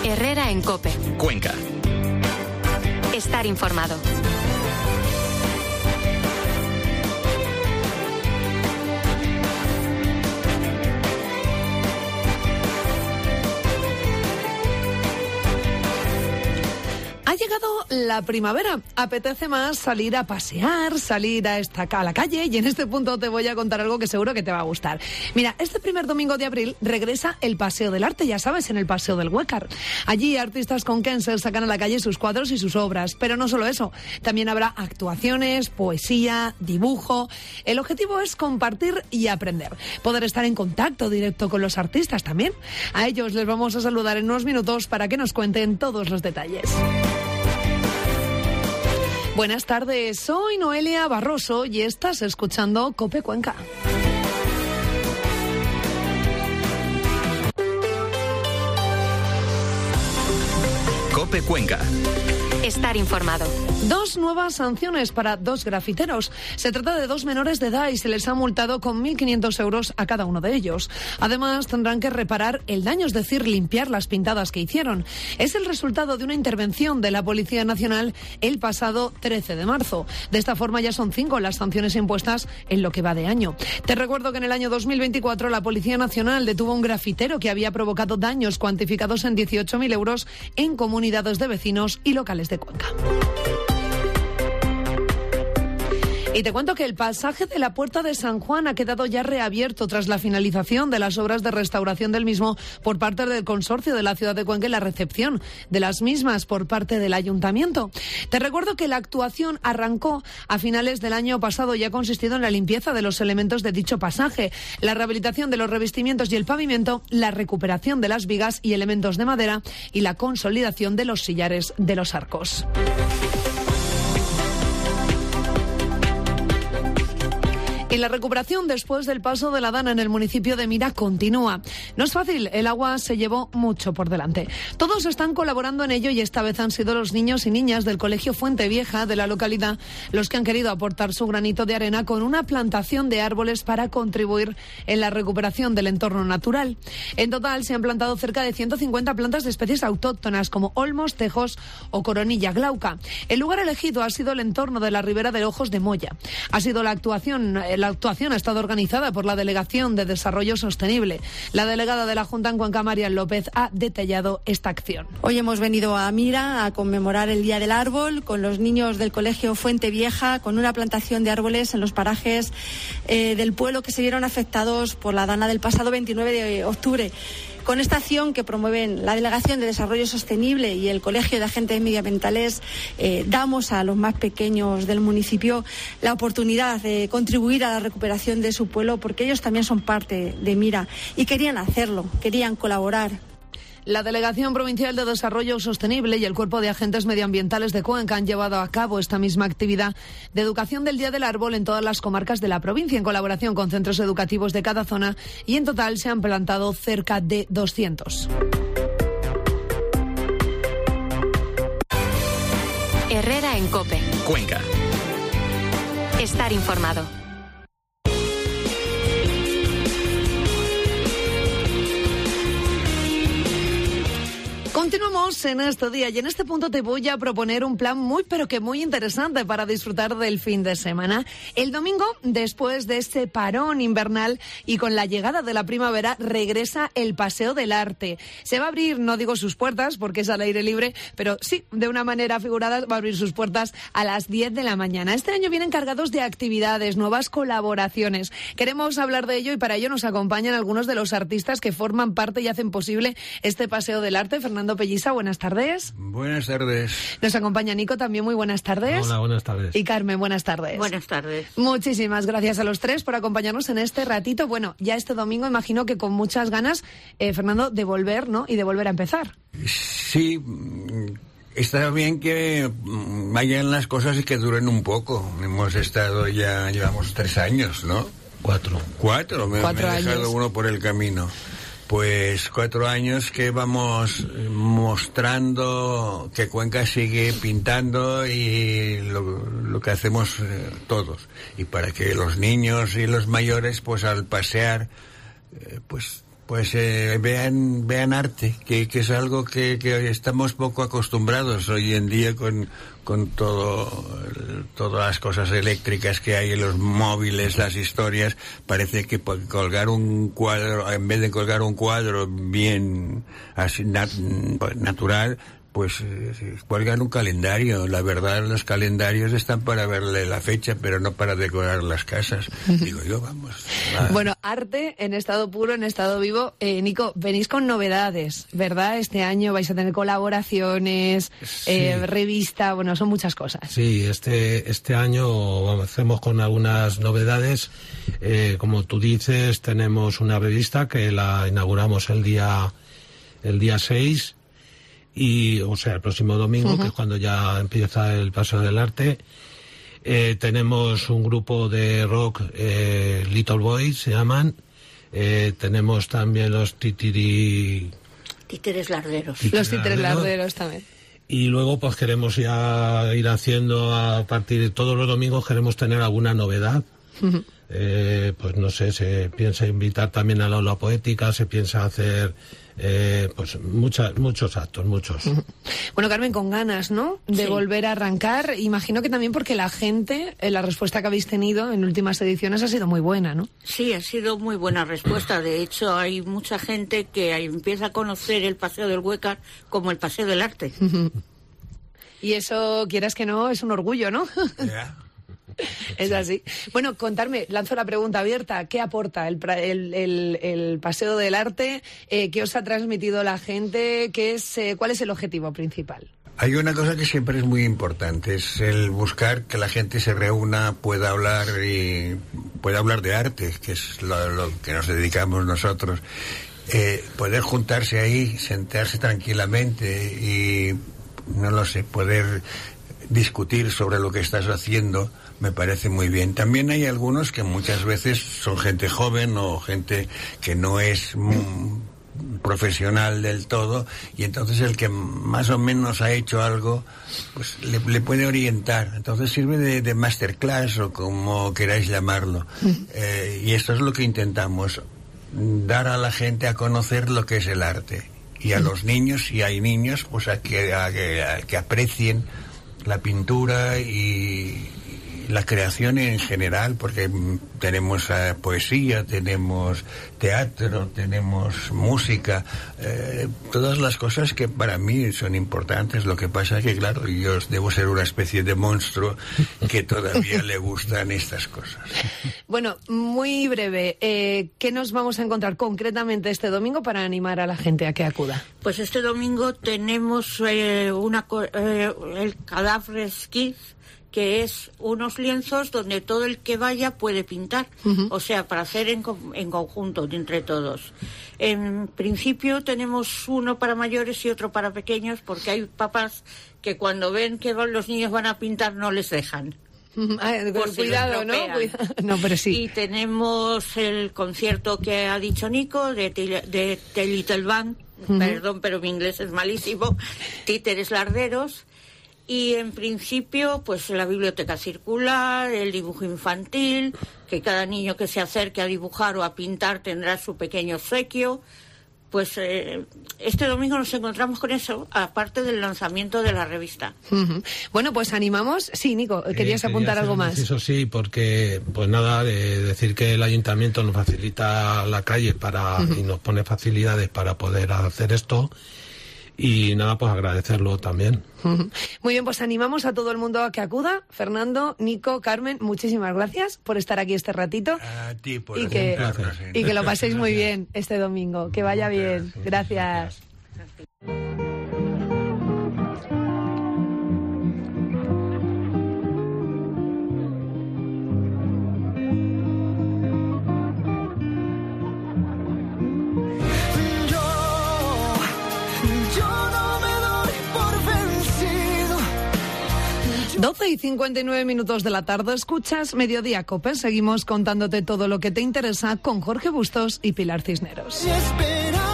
Herrera en COPE. Cuenca. Estar informado. Ha llegado la primavera, apetece más salir a pasear, salir a la calle, y en este punto te voy a contar algo que seguro que te va a gustar. Mira, este primer domingo de abril regresa el Paseo del Arte, ya sabes, en el Paseo del Huécar. Allí artistas conquenses sacan a la calle sus cuadros y sus obras, pero no solo eso, también habrá actuaciones, poesía, dibujo. El objetivo es compartir y aprender, poder estar en contacto directo con los artistas también. A ellos les vamos a saludar en unos minutos para que nos cuenten todos los detalles. Buenas tardes, soy Noelia Barroso y estás escuchando COPE Cuenca. COPE Cuenca. Estar informado. 2 nuevas sanciones para 2 grafiteros. Se trata de 2 menores de edad y se les ha multado con 1.500 euros a cada uno de ellos. Además, tendrán que reparar el daño, es decir, limpiar las pintadas que hicieron. Es el resultado de una intervención de la Policía Nacional el pasado 13 de marzo. De esta forma ya son 5 las sanciones impuestas en lo que va de año. Te recuerdo que en el año 2024 la Policía Nacional detuvo a un grafitero que había provocado daños cuantificados en 18.000 euros en comunidades de vecinos y locales de Cuenca. Y te cuento que el pasaje de la Puerta de San Juan ha quedado ya reabierto tras la finalización de las obras de restauración del mismo por parte del consorcio de la ciudad de Cuenca y la recepción de las mismas por parte del ayuntamiento. Te recuerdo que la actuación arrancó a finales del año pasado y ha consistido en la limpieza de los elementos de dicho pasaje, la rehabilitación de los revestimientos y el pavimento, la recuperación de las vigas y elementos de madera y la consolidación de los sillares de los arcos. Y la recuperación después del paso de la Dana en el municipio de Mira continúa. No es fácil, el agua se llevó mucho por delante. Todos están colaborando en ello y esta vez han sido los niños y niñas del Colegio Fuente Vieja de la localidad los que han querido aportar su granito de arena con una plantación de árboles para contribuir en la recuperación del entorno natural. En total se han plantado cerca de 150 plantas de especies autóctonas como olmos, tejos o coronilla glauca. El lugar elegido ha sido el entorno de la Ribera de Ojos de Moya. Ha sido la actuación ha estado organizada por la Delegación de Desarrollo Sostenible. La delegada de la Junta en Cuenca, María López, ha detallado esta acción. Hoy hemos venido a Mira a conmemorar el Día del Árbol con los niños del Colegio Fuente Vieja, con una plantación de árboles en los parajes del pueblo que se vieron afectados por la Dana del pasado 29 de octubre. Con esta acción que promueven la Delegación de Desarrollo Sostenible y el Colegio de Agentes Medioambientales, damos a los más pequeños del municipio la oportunidad de contribuir a la recuperación de su pueblo, porque ellos también son parte de Mira y querían hacerlo, querían colaborar. La Delegación Provincial de Desarrollo Sostenible y el Cuerpo de Agentes Medioambientales de Cuenca han llevado a cabo esta misma actividad de educación del Día del Árbol en todas las comarcas de la provincia, en colaboración con centros educativos de cada zona, y en total se han plantado cerca de 200. Herrera en COPE. Cuenca. Estar informado. Continuamos en este día y en este punto te voy a proponer un plan muy interesante para disfrutar del fin de semana. El domingo, después de este parón invernal y con la llegada de la primavera, regresa el Paseo del Arte. Se va a abrir, no digo sus puertas porque es al aire libre, pero sí, de una manera figurada, va a abrir sus puertas a las 10 de la mañana. Este año vienen cargados de actividades, nuevas colaboraciones. Queremos hablar de ello y para ello nos acompañan algunos de los artistas que forman parte y hacen posible este Paseo del Arte. Fernando Pellisa, buenas tardes. Buenas tardes. Nos acompaña Nico también, muy buenas tardes. Hola, buenas tardes. Y Carmen, buenas tardes. Buenas tardes. Muchísimas gracias a los tres por acompañarnos en este ratito. Bueno, ya este domingo imagino que con muchas ganas, Fernando, de volver, ¿no? Y de volver a empezar. Sí, está bien que vayan las cosas y que duren un poco. Hemos estado ya, llevamos 3 años, ¿no? 4. Me he dejado uno por el camino. Pues 4 años que vamos mostrando que Cuenca sigue pintando y lo que hacemos todos. Y para que los niños y los mayores, pues al pasear, pues pues vean arte, que es algo que estamos poco acostumbrados hoy en día con todas las cosas eléctricas que hay en los móviles, las historias. Parece que colgar un cuadro, en vez de colgar un cuadro bien así natural, pues cuelgan un calendario. La verdad, los calendarios están para verle la fecha, pero no para decorar las casas. Digo yo, vamos. Bueno, arte en estado puro, en estado vivo. Nico, venís con novedades, ¿verdad? Este año vais a tener colaboraciones, sí. Revista, bueno, son muchas cosas. Sí, este año hacemos con algunas novedades. Como tú dices, tenemos una revista que la inauguramos el día 6. Y, o sea, el próximo domingo, que es cuando ya empieza el Paseo del Arte. Tenemos un grupo de rock, Little Boys se llaman. Tenemos también los Títeres Larderos. Los Títeres Larderos también. Y luego pues queremos ya ir haciendo, a partir de todos los domingos queremos tener alguna novedad. Pues no sé, se piensa invitar también a la aula poética, se piensa hacer pues muchos actos. Bueno, Carmen, con ganas, ¿no?, de volver a arrancar. Imagino que también porque la gente, la respuesta que habéis tenido en últimas ediciones ha sido muy buena, ¿no? Sí, ha sido muy buena respuesta. De hecho, hay mucha gente que empieza a conocer el Paseo del Huécar como el Paseo del Arte. Y eso, quieras que no, es un orgullo, ¿no? Yeah. Es así. Bueno, contarme, lanzo la pregunta abierta. ¿Qué aporta el Paseo del Arte? ¿Qué os ha transmitido la gente? ¿Cuál es el objetivo principal? Hay una cosa que siempre es muy importante, es el buscar que la gente se reúna, pueda hablar de arte, que es lo que nos dedicamos nosotros. Poder juntarse ahí, sentarse tranquilamente y, no lo sé, poder discutir sobre lo que estás haciendo, me parece muy bien. También hay algunos que muchas veces son gente joven o gente que no es profesional del todo, y entonces el que más o menos ha hecho algo, pues le puede orientar. Entonces sirve de masterclass o como queráis llamarlo. Y esto es lo que intentamos, dar a la gente a conocer lo que es el arte. Y a los niños, si hay niños, pues a que aprecien la pintura y la creación en general, porque tenemos poesía, tenemos teatro, tenemos música, todas las cosas que para mí son importantes. Lo que pasa es que, claro, yo debo ser una especie de monstruo que todavía le gustan estas cosas. Bueno, muy breve, ¿qué nos vamos a encontrar concretamente este domingo para animar a la gente a que acuda? Pues este domingo tenemos el Cadáver Kids, que es unos lienzos donde todo el que vaya puede pintar, o sea, para hacer en conjunto, entre todos. En principio tenemos uno para mayores y otro para pequeños, porque hay papás que cuando ven que los niños van a pintar no les dejan. Cuidado, ¿no? No, pero sí. Y tenemos el concierto que ha dicho Nico, de The Little Band, perdón, pero mi inglés es malísimo, Títeres Larderos. Y en principio, pues la biblioteca circular, el dibujo infantil, que cada niño que se acerque a dibujar o a pintar tendrá su pequeño obsequio. Pues este domingo nos encontramos con eso, aparte del lanzamiento de la revista. Bueno, pues animamos. Sí, Nico, ¿querías apuntar algo más? Eso sí, porque, pues nada, decir que el ayuntamiento nos facilita la calle y nos pone facilidades para poder hacer esto. Y nada, pues agradecerlo también. Muy bien, pues animamos a todo el mundo a que acuda. Fernando, Nico, Carmen, muchísimas gracias por estar aquí este ratito. A ti por y que lo paséis muy bien este domingo. Que vaya bien. Gracias. 12:59 de la tarde, escuchas Mediodía Cope. Seguimos contándote todo lo que te interesa con Jorge Bustos y Pilar Cisneros.